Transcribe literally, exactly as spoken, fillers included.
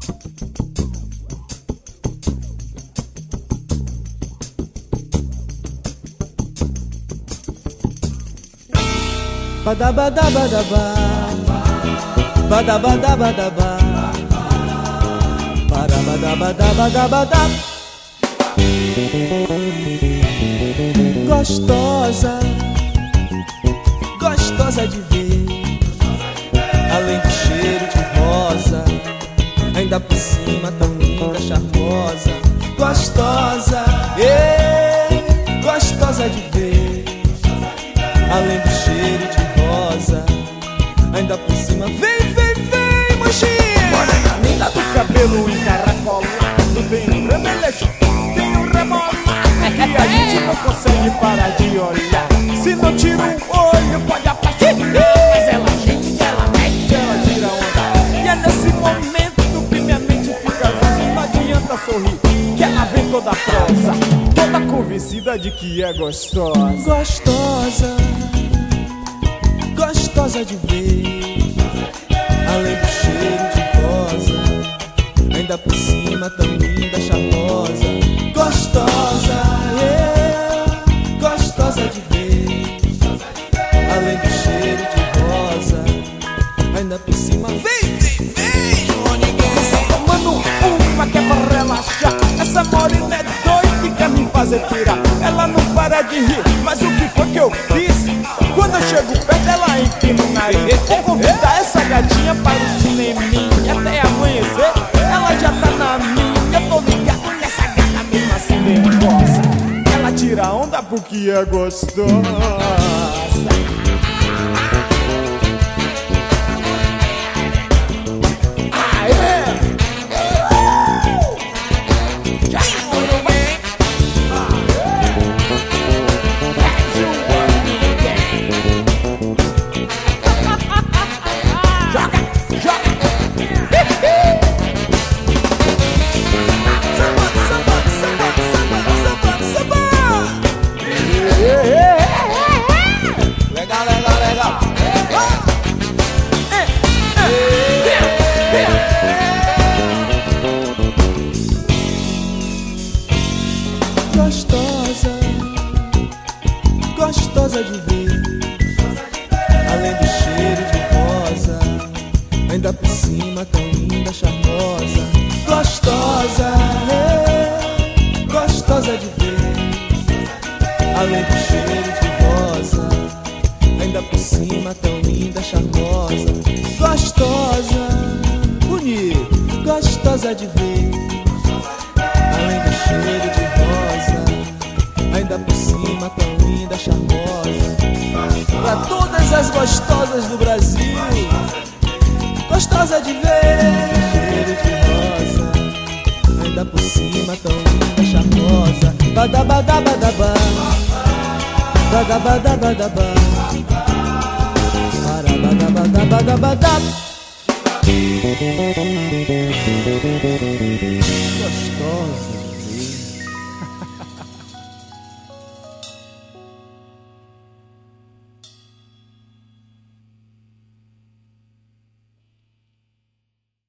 Badabadabadaba, badabadabadaba, badabadabadabadabada. Gostosa, gostosa de ver, além do cheiro de rosa, ainda por cima tão linda, charmosa. Gostosa, ei, gostosa de ver, além do cheiro de rosa, ainda por cima. Vem, vem, vem, mochinha! Linda do cabelo encaracolado, tem um remeleixo, tem um rebolado que a gente não consegue parar de olhar. Se não tira um olho pode apaixonar, mas ela gente, ela mete, ela tira onda. E é nesse momento que minha mente fica zonza. Não adianta sorrir, que ela vem toda prosa, toda convencida de que é gostosa. Gostosa, gostosa de ver, além do cheiro de rosa, ainda por cima tão linda, charmosa. Gostosa, yeah, gostosa de ver, além do cheiro de rosa, ainda por cima. Vem, vem, vem, Joninguinho! Só tomando uma que é pra relaxar. Essa morena é doida e quer me fazer pirar. Ela não para de rir, mas o que foi que eu fiz? Quando eu chego perto ela empina o nariz. Vou convidar essa gatinha para o cineminha até amanhecer. Ela já tá na minha, eu tô ligado nessa gata mesmo assim nervosa. Ela tira onda porque é gostosa. Legal, legal, legal. Gostosa, gostosa de ver, além do cheiro de rosa, ainda por cima tão linda, charmosa. Gostosa, é, gostosa de ver, além do cheiro de rosa, ainda por cima tão linda, charmosa. Gostosa, bonita, gostosa de ver, além do cheiro de rosa, ainda por cima tão linda, charmosa. Pra todas as gostosas do Brasil, gostosa de ver, cheiro de rosa, ainda por cima tão linda, charmosa. Badabadabadaba, badabadabadaba, badabadabadabada. Gostosa.